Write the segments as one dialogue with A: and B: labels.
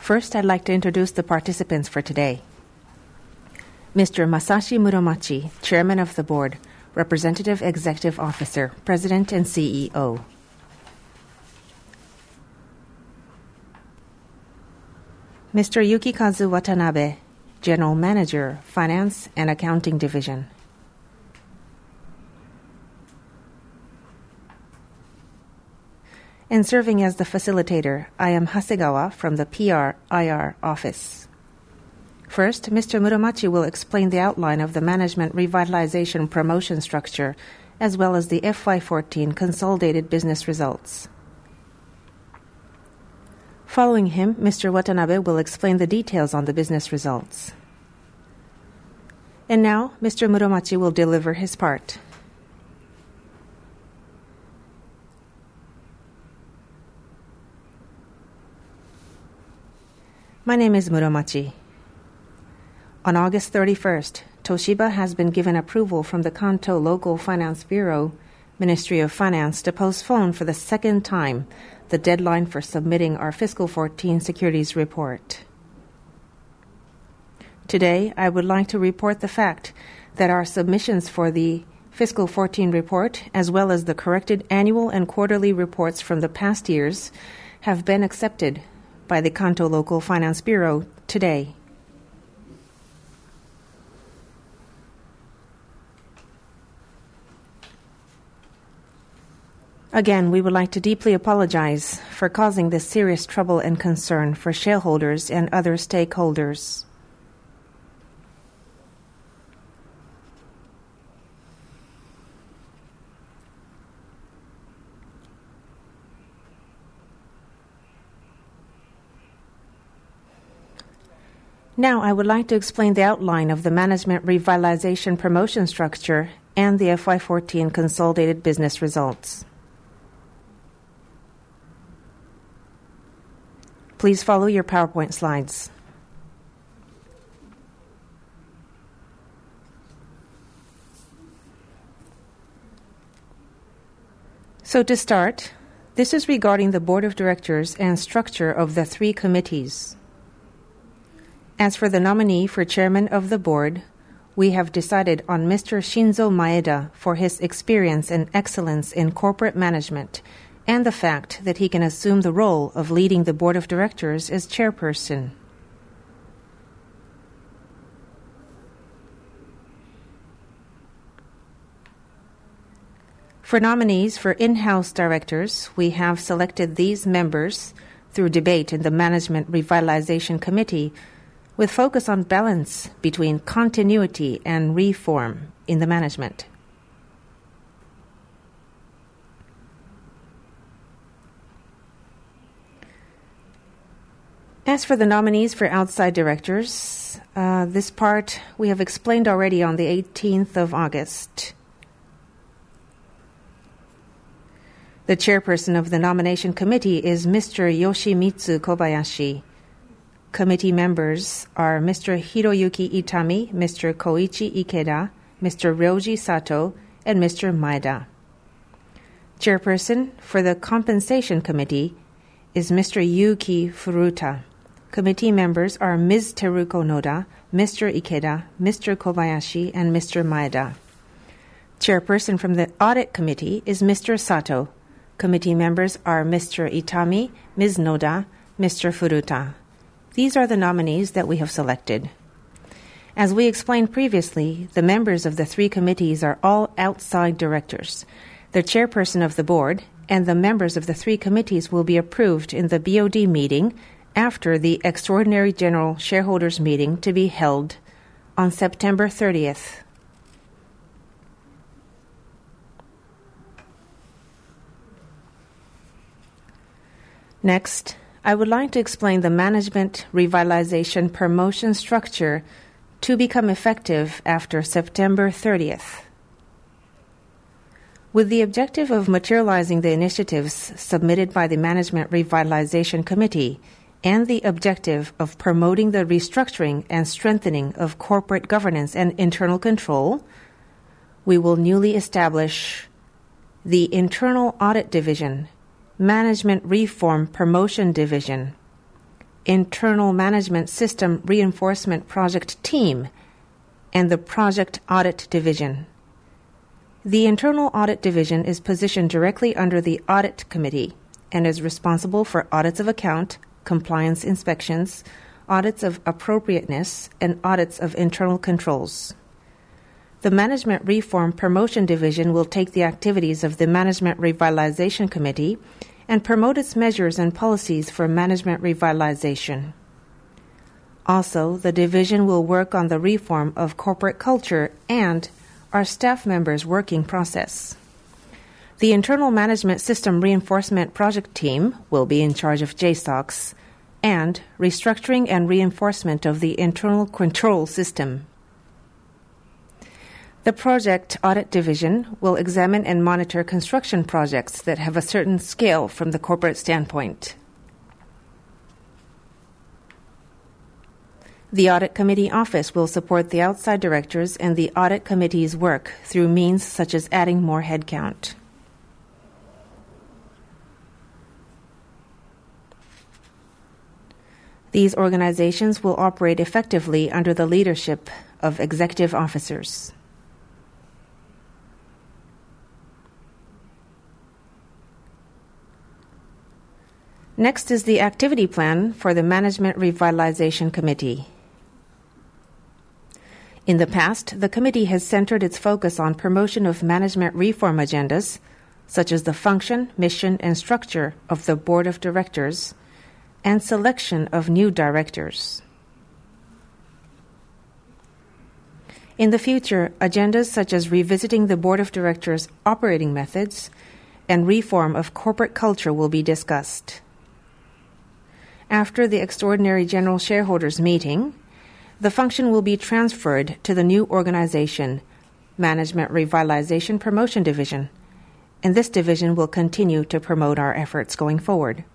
A: First, I'd like to introduce the participants for today. Mr. Masashi Muromachi, Chairman of the Board, Representative Executive Officer, President and CEO. Mr. Yukikazu Watanabe, General Manager, Finance and Accounting Division. And serving as the facilitator, I am Hasegawa from the PR/IR office. First, Mr. Muromachi will explain the outline of the Management Revitalization Promotion Structure, as well as the FY14 consolidated business results. Following him, Mr. Watanabe will explain the details on the business results. And now, Mr. Muromachi will deliver his part. My name is Muromachi. On August 31st, Toshiba has been given approval from the Kanto Local Finance Bureau, Ministry of Finance, to postpone for the second time the deadline for submitting our Fiscal 14 Securities Report. Today, I would like to report the fact that our submissions for the Fiscal 14 report, as well as the corrected annual and quarterly reports from the past years, have been accepted by the Kanto Local Finance Bureau today. Again, we would like to deeply apologize for causing this serious trouble and concern for shareholders and other stakeholders. Now, I would like to explain the outline of the Management Revitalization Promotion Structure and the FY14 consolidated business results. Please follow your PowerPoint slides. So to start, this is regarding the Board of Directors and structure of the three committees. As for the nominee for Chairman of the Board, we have decided on Mr. Shinzo Maeda for his experience and excellence in corporate management and the fact that he can assume the role of leading the Board of Directors as chairperson. For nominees for in-house directors, we have selected these members through debate in the Management Revitalization Committee, with focus on balance between continuity and reform in the management. As for the nominees for outside directors, this part we have explained already on the 18th of August. The chairperson of the nomination committee is Mr. Yoshimitsu Kobayashi. Committee members are Mr. Hiroyuki Itami, Mr. Koichi Ikeda, Mr. Ryoji Sato, and Mr. Maeda. Chairperson for the Compensation Committee is Mr. Yuki Furuta. Committee members are Ms. Teruko Noda, Mr. Ikeda, Mr. Kobayashi, and Mr. Maeda. Chairperson from the Audit Committee is Mr. Sato. Committee members are Mr. Itami, Ms. Noda, Mr. Furuta. These are the nominees that we have selected. As we explained previously, the members of the three committees are all outside directors. The chairperson of the board and the members of the three committees will be approved in the BOD meeting after the Extraordinary General Shareholders Meeting to be held on September 30th. Next, I would like to explain the Management Revitalization Promotion Structure to become effective after September 30th. With the objective of materializing the initiatives submitted by the Management Revitalization Committee and the objective of promoting the restructuring and strengthening of corporate governance and internal control, we will newly establish the Internal Audit Division, Management Reform Promotion Division, Internal Management System Reinforcement Project Team and the Project Audit Division. The Internal Audit Division is positioned directly under the Audit Committee and is responsible for audits of account, compliance inspections, audits of appropriateness, and audits of internal controls. The Management Reform Promotion Division will take the activities of the Management Revitalization Committee and promote its measures and policies for management revitalization. Also, the division will work on the reform of corporate culture and our staff members' working process. The Internal Management System Reinforcement Project Team will be in charge of JSOX and restructuring and reinforcement of the internal control system. The Project Audit Division will examine and monitor construction projects that have a certain scale from the corporate standpoint. The Audit Committee Office will support the outside directors and the Audit Committee's work through means such as adding more headcount. These organizations will operate effectively under the leadership of executive officers. Next is the activity plan for the Management Revitalization Committee. In the past, the committee has centered its focus on promotion of management reform agendas, such as the function, mission, and structure of the Board of Directors, and selection of new directors. In the future, agendas such as revisiting the Board of Directors' operating methods and reform of corporate culture will be discussed. After the extraordinary general shareholders meeting, the function will be transferred to the new organization, Management Revitalization Promotion Division, and this division will continue to promote our efforts going forward.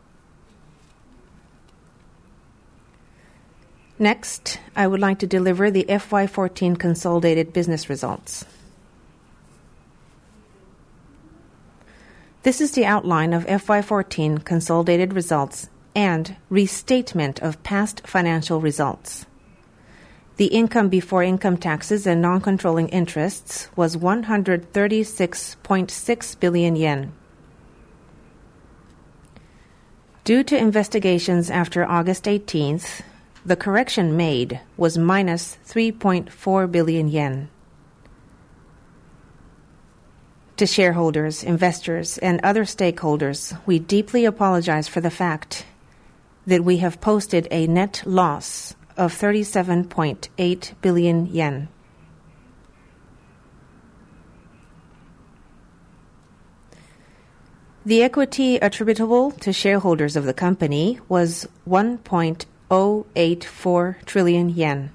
A: Next, I would like to deliver the FY14 consolidated business results. This is the outline of FY14 consolidated results and restatement of past financial results. The income before income taxes and non-controlling interests was 136.6 billion yen. Due to investigations after August 18th, the correction made was minus 3.4 billion yen. To shareholders, investors, and other stakeholders, we deeply apologize for the fact that we have posted a net loss of 37.8 billion yen. The equity attributable to shareholders of the company was 1.084 trillion yen.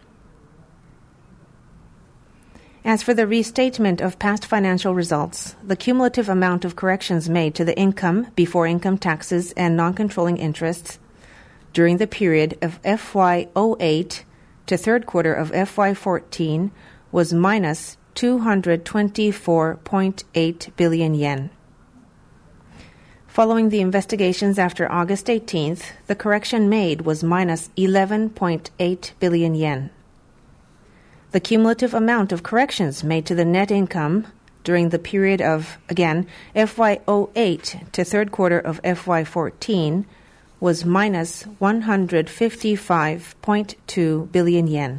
A: As for the restatement of past financial results, the cumulative amount of corrections made to the income before income taxes and non-controlling interests during the period of FY08 to third quarter of FY14 was minus 224.8 billion yen. Following the investigations after August 18th, the correction made was minus 11.8 billion yen. The cumulative amount of corrections made to the net income during the period of, again, FY08 to third quarter of FY14 was minus 155.2 billion yen.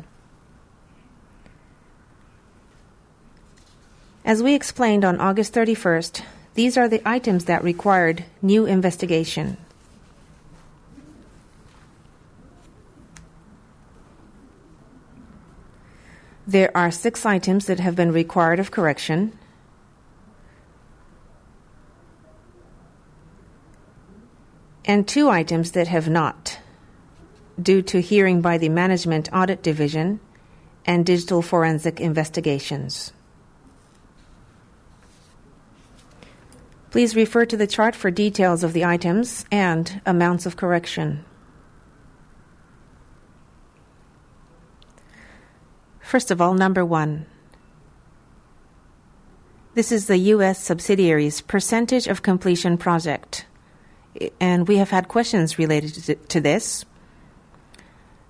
A: As we explained on August 31st, these are the items that required new investigation. There are 6 items that have been required of correction. And 2 items that have not, due to hearing by the Management Audit Division and Digital Forensic Investigations. Please refer to the chart for details of the items and amounts of correction. First of all, number 1. This is the U.S. subsidiary's percentage of completion project. And we have had questions related to this.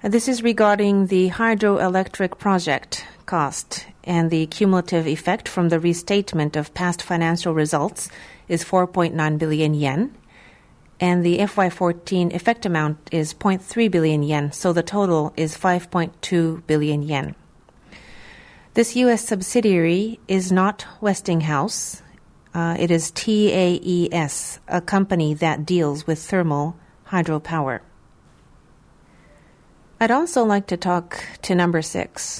A: This is regarding the hydroelectric project cost, and the cumulative effect from the restatement of past financial results is 4.9 billion yen, and the FY14 effect amount is 0.3 billion yen, so the total is 5.2 billion yen. This U.S. subsidiary is not Westinghouse. It is TAES, a company that deals with thermal hydropower. I'd also like to talk to number 6.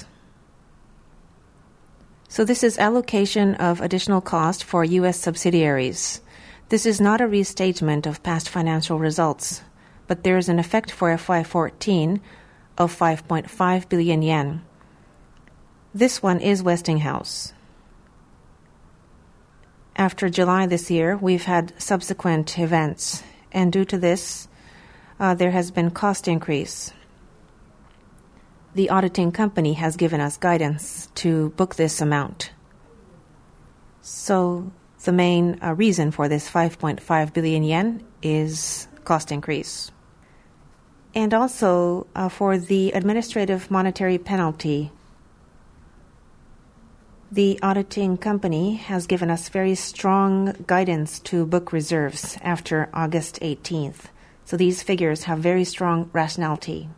A: So this is allocation of additional cost for U.S. subsidiaries. This is not a restatement of past financial results, but there is an effect for FY14 of 5.5 billion yen. This one is Westinghouse. After July this year, we've had subsequent events, and due to this, there has been cost increase. The auditing company has given us guidance to book this amount. So the main reason for this 5.5 billion yen is cost increase. And also for the administrative monetary penalty, the auditing company has given us very strong guidance to book reserves after August 18th. So these figures have very strong rationality.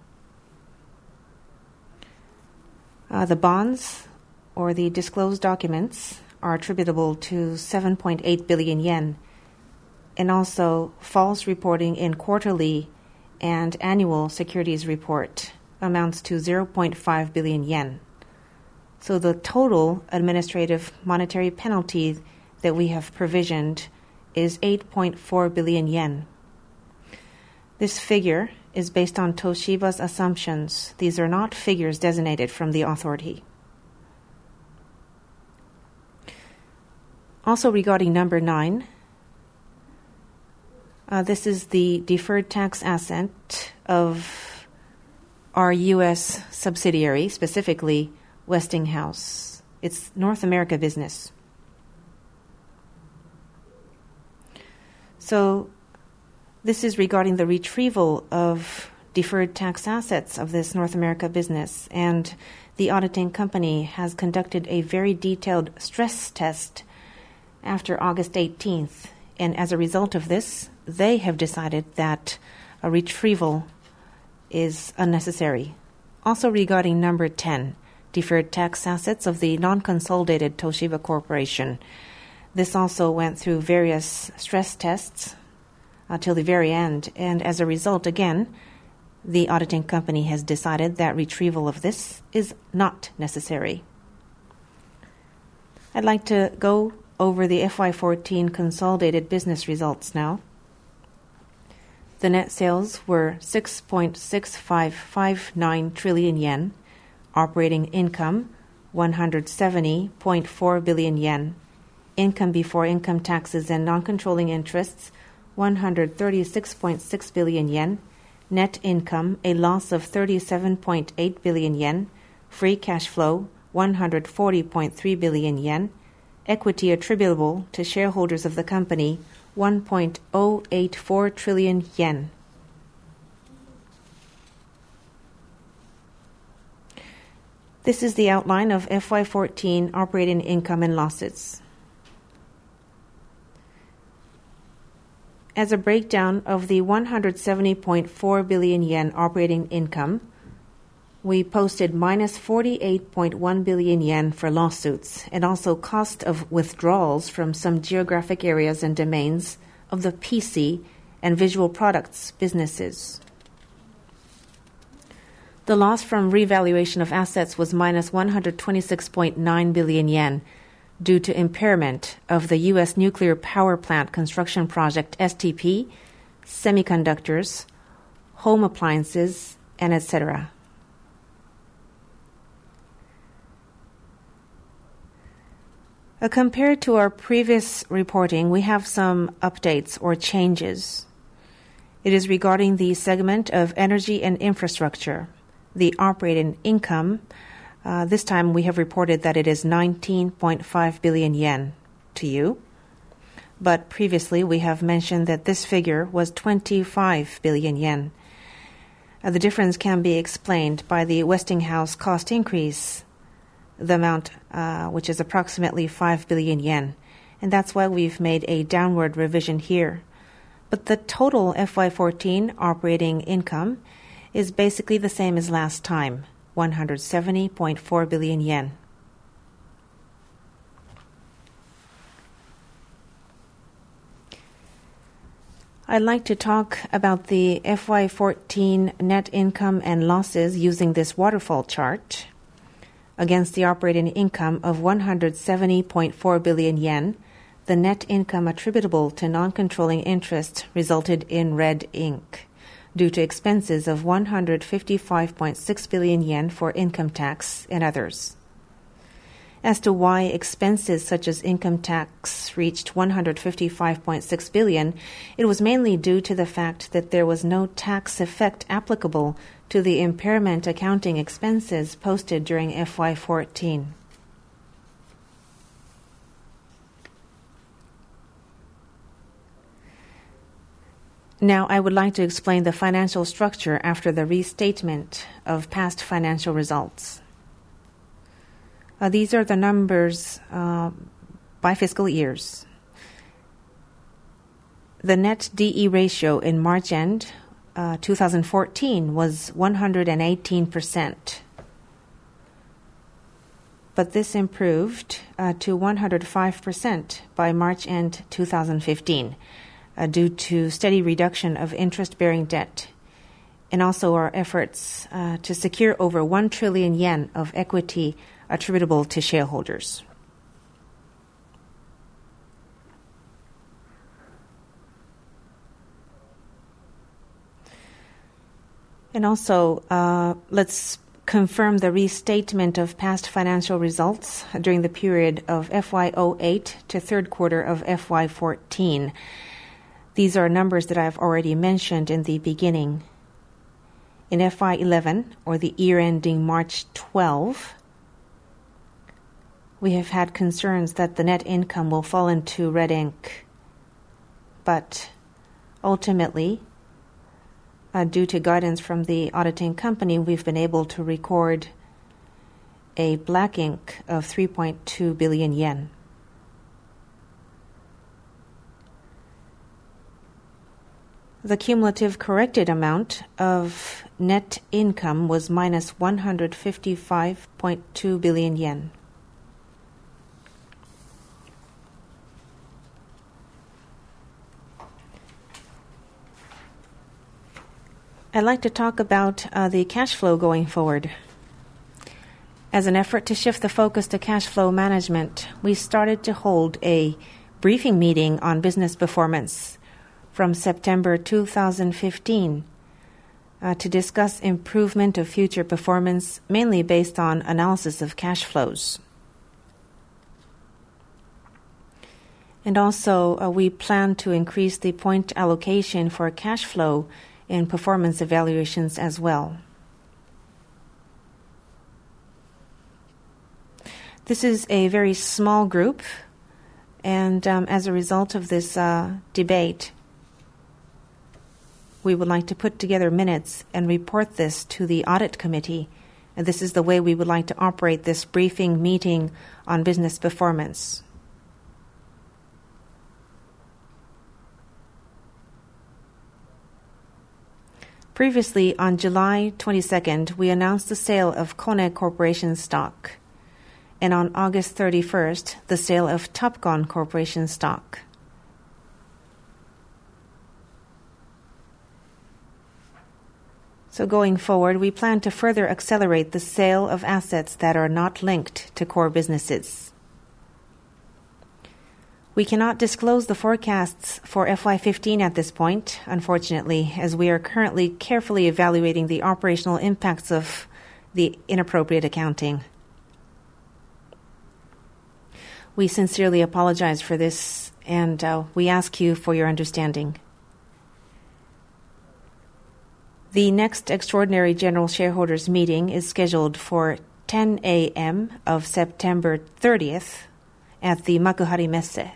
A: The bonds or the disclosed documents are attributable to 7.8 billion yen, and also false reporting in quarterly and annual securities report amounts to 0.5 billion yen. So the total administrative monetary penalty that we have provisioned is 8.4 billion yen. This figure is based on Toshiba's assumptions. These are not figures designated from the authority. Also regarding number 9, this is the deferred tax asset of our U.S. subsidiary, specifically Westinghouse. It's North America business. So this is regarding the retrieval of deferred tax assets of this North America business, and the auditing company has conducted a very detailed stress test after August 18th, and as a result of this, they have decided that a retrieval is unnecessary. Also regarding number 10, deferred tax assets of the non-consolidated Toshiba Corporation. This also went through various stress tests till the very end, and as a result, again, the auditing company has decided that retrieval of this is not necessary. I'd like to go over the FY14 consolidated business results now. The net sales were 6.6559 trillion yen, operating income 170.4 billion yen, income before income taxes and non-controlling interests 136.6 billion yen, net income a loss of 37.8 billion yen, free cash flow 140.3 billion yen, equity attributable to shareholders of the company 1.084 trillion yen. This is the outline of FY14 operating income and losses. As a breakdown of the 170.4 billion yen operating income, we posted minus 48.1 billion yen for lawsuits and also cost of withdrawals from some geographic areas and domains of the PC and visual products businesses. The loss from revaluation of assets was minus 126.9 billion yen, due to impairment of the U.S. nuclear power plant construction project STP, semiconductors, home appliances, and etc. Compared to our previous reporting, we have some updates or changes. It is regarding the segment of energy and infrastructure. The operating income, this time we have reported that it is 19.5 billion yen to you. But previously we have mentioned that this figure was 25 billion yen. The difference can be explained by the Westinghouse cost increase, the amount which is approximately 5 billion yen, and that's why we've made a downward revision here. But the total FY14 operating income is basically the same as last time, 170.4 billion yen. I'd like to talk about the FY14 net income and losses using this waterfall chart. Against the operating income of 170.4 billion yen, the net income attributable to non-controlling interest resulted in red ink due to expenses of 155.6 billion yen for income tax and others. As to why expenses such as income tax reached 155.6 billion, it was mainly due to the fact that there was no tax effect applicable to the impairment accounting expenses posted during FY14. Now I would like to explain the financial structure after the restatement of past financial results. These are the numbers by fiscal years. The net DE ratio in March end 2014 was 118%. But this improved to 105% by March end 2015 due to steady reduction of interest-bearing debt and also our efforts to secure over 1 trillion yen of equity attributable to shareholders. And also, let's confirm the restatement of past financial results during the period of FY08 to third quarter of FY14. These are numbers that I've already mentioned in the beginning. In FY11, or the year ending March 12, we have had concerns that the net income will fall into red ink. But ultimately, due to guidance from the auditing company, we've been able to record a black ink of 3.2 billion yen. The cumulative corrected amount of net income was minus 155.2 billion yen. I'd like to talk about the cash flow going forward. As an effort to shift the focus to cash flow management, we started to hold a briefing meeting on business performance from September 2015 to discuss improvement of future performance, mainly based on analysis of cash flows. And also, we plan to increase the point allocation for cash flow in performance evaluations as well. This is a very small group, and as a result of this debate, we would like to put together minutes and report this to the audit committee. And this is the way we would like to operate this briefing meeting on business performance. Previously, on July 22nd, we announced the sale of Kone Corporation stock, and on August 31st, the sale of Topcon Corporation stock. So going forward, we plan to further accelerate the sale of assets that are not linked to core businesses. We cannot disclose the forecasts for FY15 at this point, unfortunately, as we are currently carefully evaluating the operational impacts of the inappropriate accounting. We sincerely apologize for this, and we ask you for your understanding. The next extraordinary general shareholders meeting is scheduled for 10 a.m. of September 30th at the Makuhari Messe.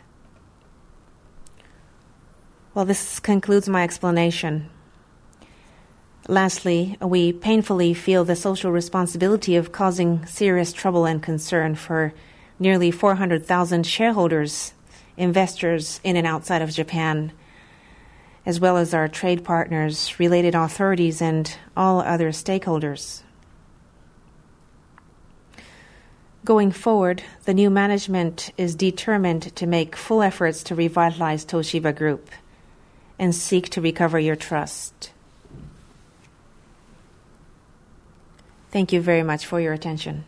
A: Well, this concludes my explanation. Lastly, we painfully feel the social responsibility of causing serious trouble and concern for nearly 400,000 shareholders, investors in and outside of Japan, as well as our trade partners, related authorities, and all other stakeholders. Going forward, the new management is determined to make full efforts to revitalize Toshiba Group and seek to recover your trust. Thank you very much for your attention.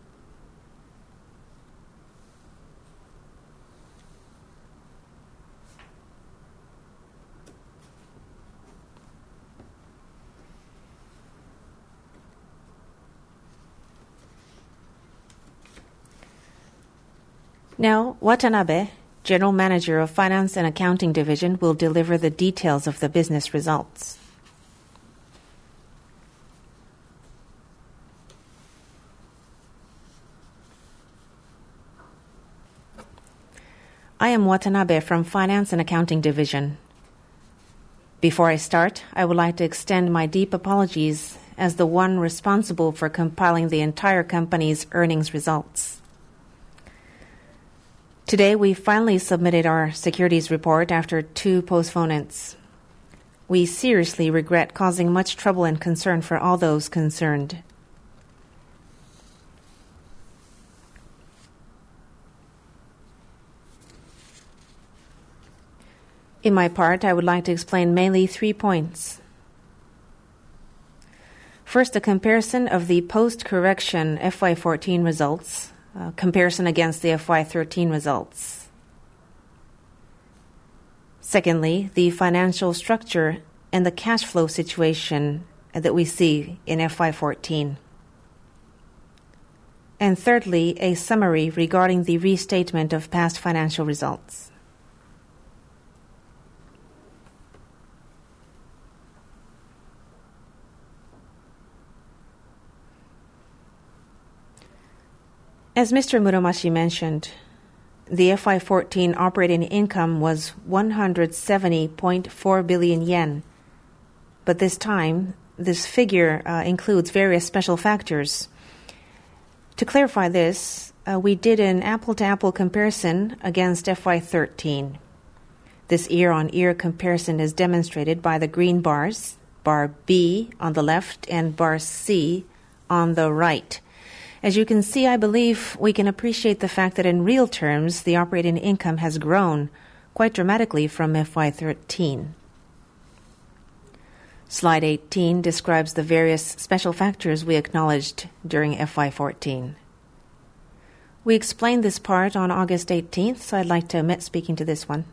A: Now, Watanabe, General Manager of Finance and Accounting Division, will deliver the details of the business results. I am Watanabe from Finance and Accounting Division. Before I start, I would like to extend my deep apologies as the one responsible for compiling the entire company's earnings results. Today, we finally submitted our securities report after 2 postponements. We seriously regret causing much trouble and concern for all those concerned. In my part, I would like to explain mainly 3 points. First, a comparison of the post-correction FY14 results, comparison against the FY13 results. Secondly, the financial structure and the cash flow situation that we see in FY14. And thirdly, a summary regarding the restatement of past financial results. As Mr. Muromashi mentioned, the FY14 operating income was 170.4 billion yen. But this time, this figure includes various special factors. To clarify this, we did an apple-to-apple comparison against FY13. This year-on-year comparison is demonstrated by the green bars, bar B on the left and bar C on the right. As you can see, I believe we can appreciate the fact that in real terms, the operating income has grown quite dramatically from FY13. Slide 18 describes the various special factors we acknowledged during FY14. We explained this part on August 18th, so I'd like to omit speaking to this one.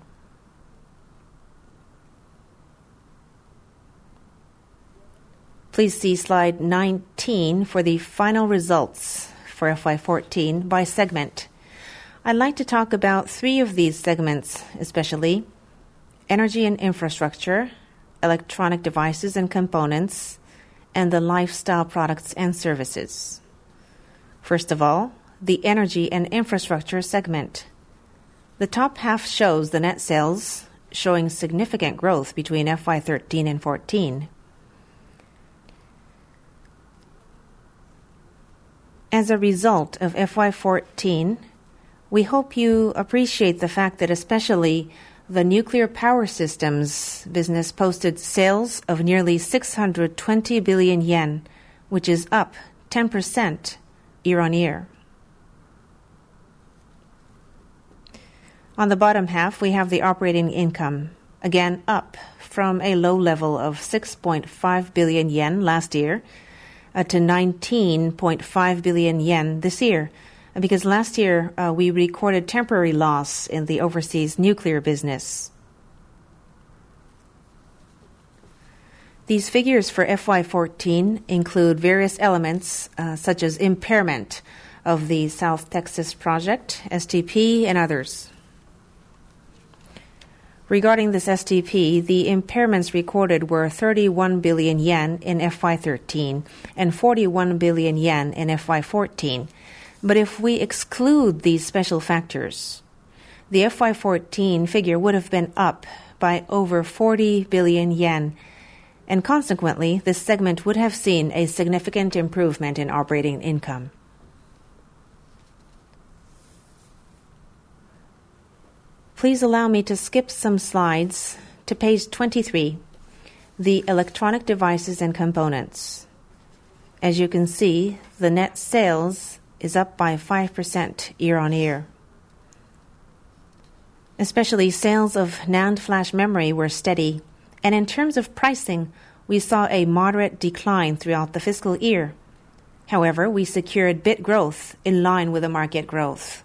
A: Please see slide 19 for the final results for FY14 by segment. I'd like to talk about 3 of these segments, especially energy and infrastructure, electronic devices and components, and the lifestyle products and services. First of all, the energy and infrastructure segment. The top half shows the net sales, showing significant growth between FY13 and 14. As a result of FY14, we hope you appreciate the fact that especially the nuclear power systems business posted sales of nearly 620 billion yen, which is up 10% year-on-year. On the bottom half, we have the operating income, again up from a low level of 6.5 billion yen last year, to 19.5 billion yen this year, because last year we recorded temporary loss in the overseas nuclear business. These figures for FY14 include various elements such as impairment of the South Texas project, STP, and others. Regarding this STP, the impairments recorded were 31 billion yen in FY13 and 41 billion yen in FY14. But if we exclude these special factors, the FY14 figure would have been up by over 40 billion yen, and consequently, this segment would have seen a significant improvement in operating income. Please allow me to skip some slides to page 23, the electronic devices and components. As you can see, the net sales is up by 5% year-on-year. Especially sales of NAND flash memory were steady, and in terms of pricing, we saw a moderate decline throughout the fiscal year. However, we secured bit growth in line with the market growth.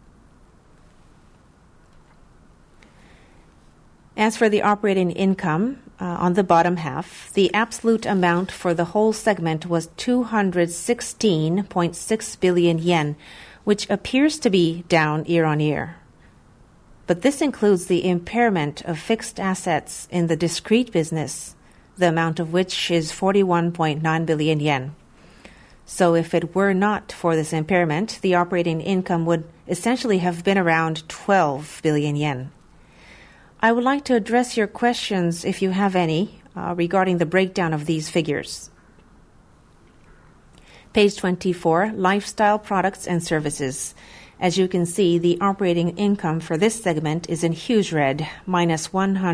A: As for the operating income, on the bottom half, the absolute amount for the whole segment was 216.6 billion yen, which appears to be down year-on-year. But this includes the impairment of fixed assets in the discrete business, the amount of which is 41.9 billion yen. So if it were not for this impairment, the operating income would essentially have been around 12 billion yen. I would like to address your questions, if you have any, regarding the breakdown of these figures. Page 24, Lifestyle Products and Services. As you can see, the operating income for this segment is in huge red, minus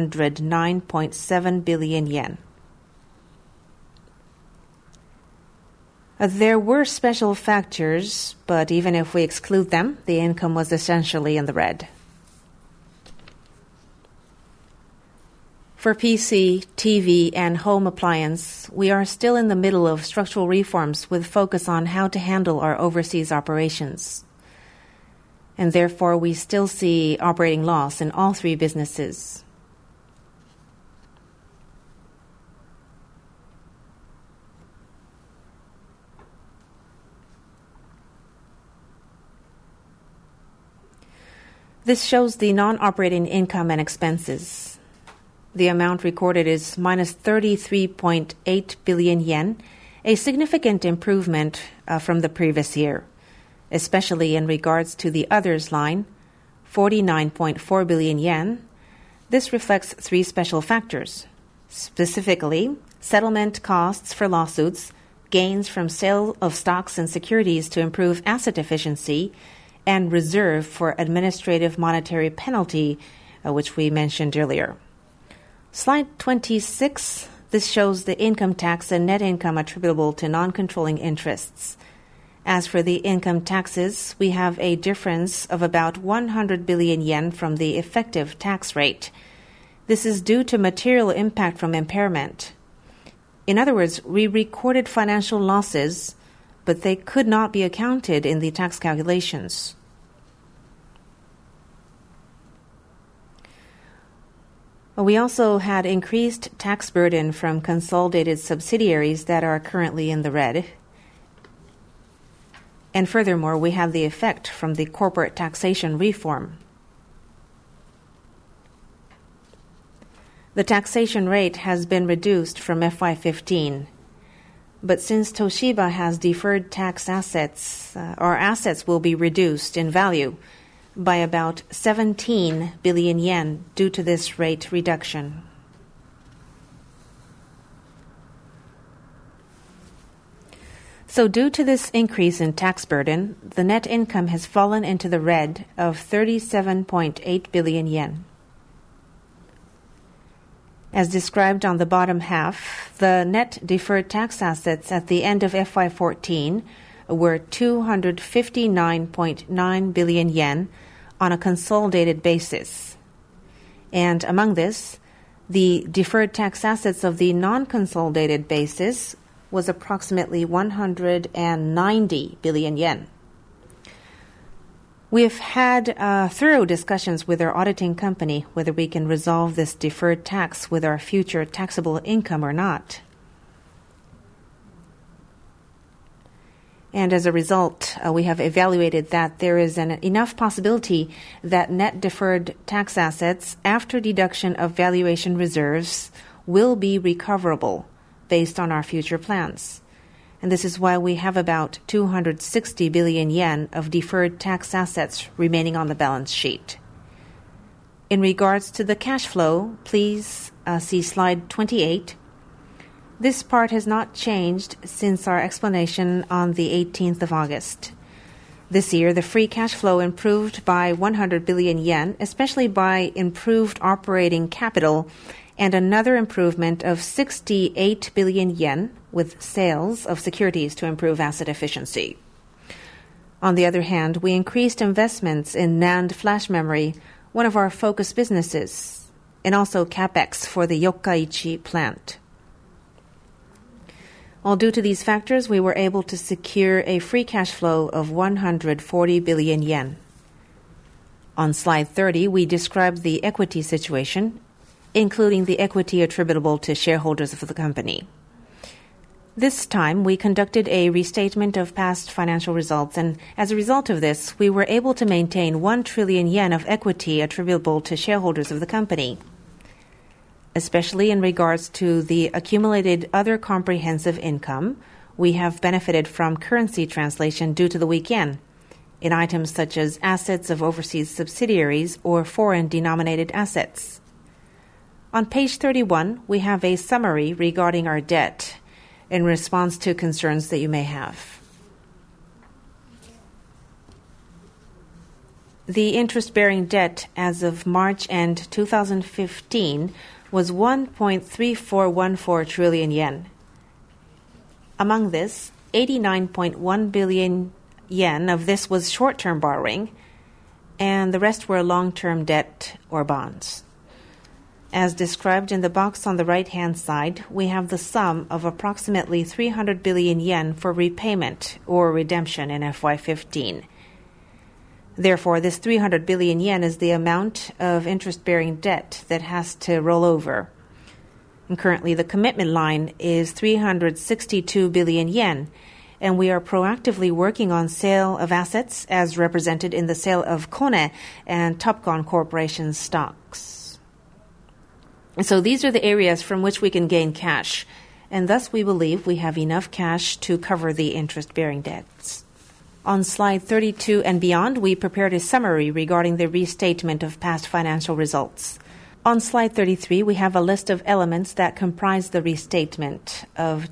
A: 109.7 billion yen. There were special factors, but even if we exclude them, the income was essentially in the red. For PC, TV, and home appliance, we are still in the middle of structural reforms with focus on how to handle our overseas operations. And therefore, we still see operating loss in all three businesses. This shows the non-operating income and expenses. The amount recorded is minus 33.8 billion yen, a significant improvement from the previous year, especially in regards to the others line, 49.4 billion yen. This reflects three special factors, specifically settlement costs for lawsuits, gains from sale of stocks and securities to improve asset efficiency, and reserve for administrative monetary penalty, which we mentioned earlier. Slide 26, this shows the income tax and net income attributable to non-controlling interests. As for the income taxes, we have a difference of about 100 billion yen from the effective tax rate. This is due to material impact from impairment. In other words, we recorded financial losses, but they could not be accounted in the tax calculations. We also had increased tax burden from consolidated subsidiaries that are currently in the red. And furthermore, we have the effect from the corporate taxation reform. The taxation rate has been reduced from FY15. But since Toshiba has deferred tax assets, our assets will be reduced in value by about 17 billion yen due to this rate reduction. So due to this increase in tax burden, the net income has fallen into the red of 37.8 billion yen. As described on the bottom half, the net deferred tax assets at the end of FY14 were 259.9 billion yen on a consolidated basis. And among this, the deferred tax assets of the non-consolidated basis was approximately 190 billion yen. We have had thorough discussions with our auditing company whether we can resolve this deferred tax with our future taxable income or not. And as a result, we have evaluated that there is enough possibility that net deferred tax assets after deduction of valuation reserves will be recoverable based on our future plans. And this is why we have about 260 billion yen of deferred tax assets remaining on the balance sheet. In regards to the cash flow, please see slide 28. This part has not changed since our explanation on the 18th of August. This year, the free cash flow improved by 100 billion yen, especially by improved operating capital and another improvement of 68 billion yen with sales of securities to improve asset efficiency. On the other hand, we increased investments in NAND flash memory, one of our focus businesses, and also CapEx for the Yokkaichi plant. All due to these factors, we were able to secure a free cash flow of 140 billion yen. On slide 30, we described the equity situation, including the equity attributable to shareholders of the company. This time, we conducted a restatement of past financial results, and as a result of this, we were able to maintain 1 trillion yen of equity attributable to shareholders of the company. Especially in regards to the accumulated other comprehensive income, we have benefited from currency translation due to the weak yen in items such as assets of overseas subsidiaries or foreign-denominated assets. On page 31, we have a summary regarding our debt in response to concerns that you may have. The interest-bearing debt as of March end 2015 was 1.3414 trillion yen. Among this, 89.1 billion yen of this was short-term borrowing, and the rest were long-term debt or bonds. As described in the box on the right-hand side, we have the sum of approximately 300 billion yen for repayment or redemption in FY15. Therefore, this 300 billion yen is the amount of interest-bearing debt that has to roll over. And currently, the commitment line is 362 billion yen, and we are proactively working on sale of assets as represented in the sale of Kone and Topcon Corporation stocks. And so these are the areas from which we can gain cash, and thus we believe we have enough cash to cover the interest-bearing debts. On slide 32 and beyond, we prepared a summary regarding the restatement of past financial results. On slide 33, we have a list of elements that comprise the restatement of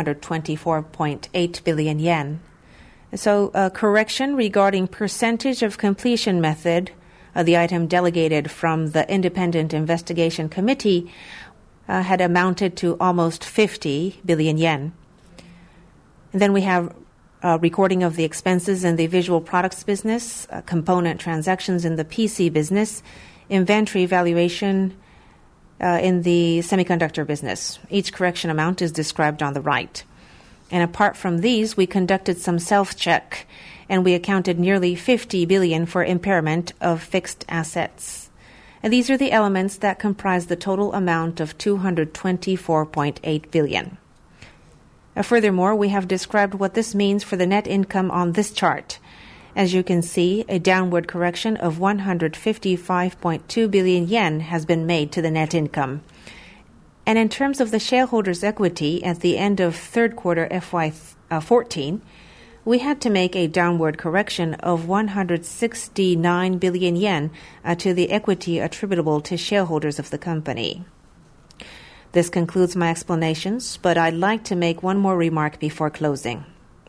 A: 224.8 billion yen. So a correction regarding percentage of completion method, the item delegated from the Independent Investigation Committee, had amounted to almost 50 billion yen. And then we have recording of the expenses in the visual products business, component transactions in the PC business, inventory valuation in the semiconductor business. Each correction amount is described on the right. And apart from these, we conducted some self-check, and we accounted nearly 50 billion for impairment of fixed assets. And these are the elements that comprise the total amount of 224.8 billion. Furthermore, we have described what this means for the net income on this chart. As you can see, a downward correction of 155.2 billion yen has been made to the net income. And in terms of the shareholders' equity at the end of third quarter FY14, we had to make a downward correction of 169 billion yen to the equity attributable to shareholders of the company. This concludes my explanations, but I'd like to make one more remark before closing.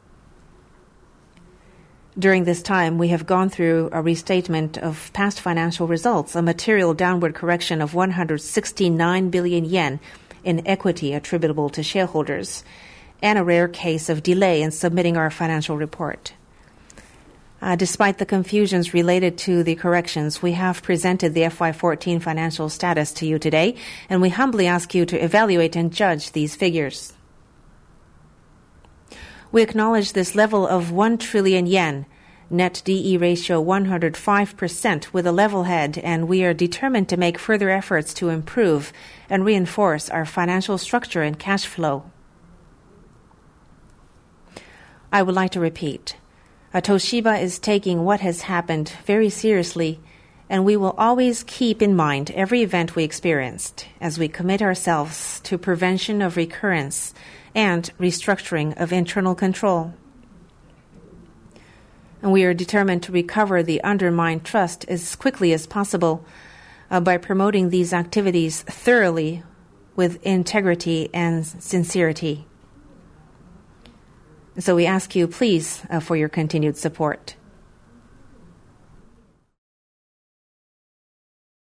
A: During this time, we have gone through a restatement of past financial results, a material downward correction of 169 billion yen in equity attributable to shareholders, and a rare case of delay in submitting our financial report. Despite the confusions related to the corrections, we have presented the FY14 financial status to you today, and we humbly ask you to evaluate and judge these figures. We acknowledge this level of 1 trillion yen, net DE ratio 105% with a level head, and we are determined to make further efforts to improve and reinforce our financial structure and cash flow. I would like to repeat, Toshiba is taking what has happened very seriously, and we will always keep in mind every event we experienced as we commit ourselves to prevention of recurrence and restructuring of internal control. And we are determined to recover the undermined trust as quickly as possible by promoting these activities thoroughly with integrity and sincerity. So we ask you, please, for your continued support.